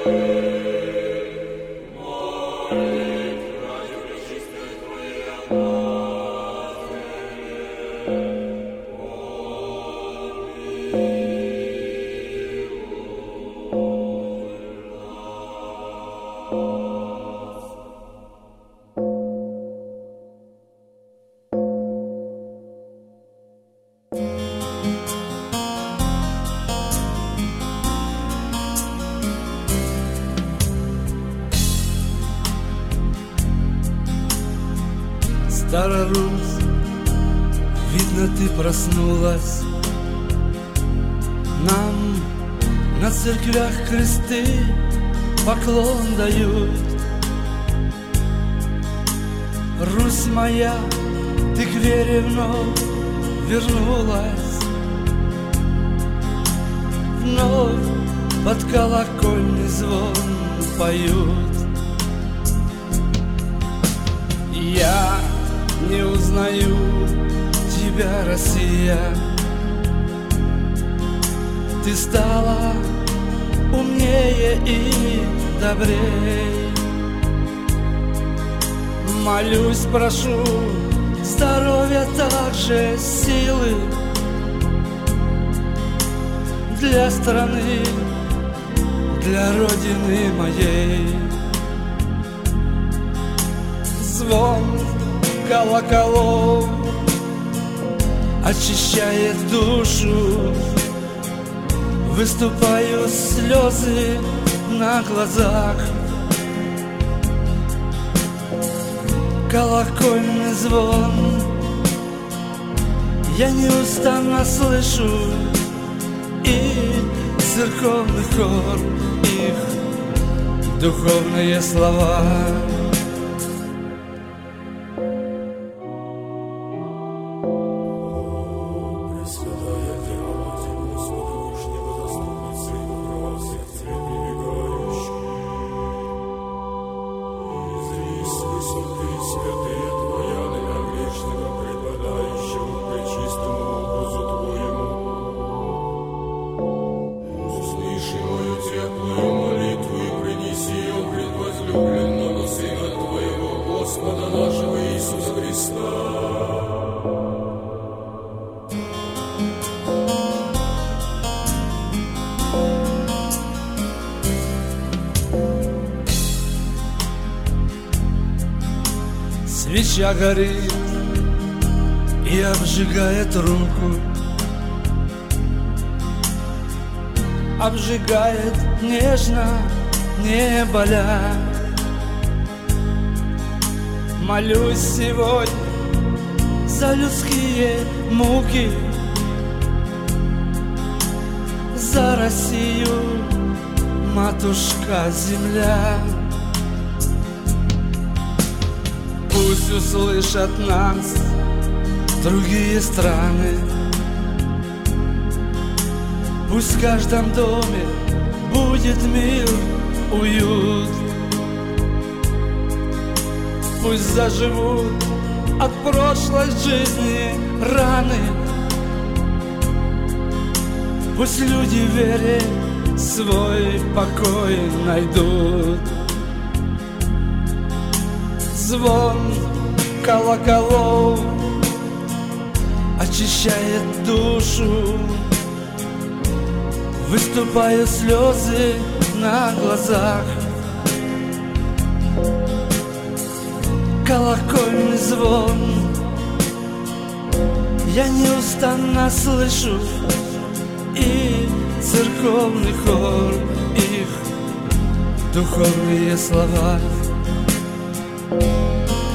Стара Русь, видно, ты проснулась. Нам на церквях кресты поклон дают. Русь моя, ты к вере вновь вернулась. Вновь под колокольный звон поют. Я не узнаю тебя, Россия. Ты стала умнее и добрей. Молюсь, прошу здоровья, также силы для страны, для Родины моей. Звон колоколов очищает душу. Выступают слезы на глазах. Колокольный звон я неустанно слышу, и церковный хор, их духовные слова. Свеча горит и обжигает руку, обжигает нежно, не боля. Молюсь сегодня за людские муки, за Россию, матушка земля. Пусть услышат нас другие страны. Пусть в каждом доме будет мир, уют. Пусть заживут от прошлой жизни раны. Пусть люди в вере свой покой найдут. Звон колоколов очищает душу. Выступают слезы на глазах. Колокольный звон я неустанно слышу, и церковный хор, их духовные слова.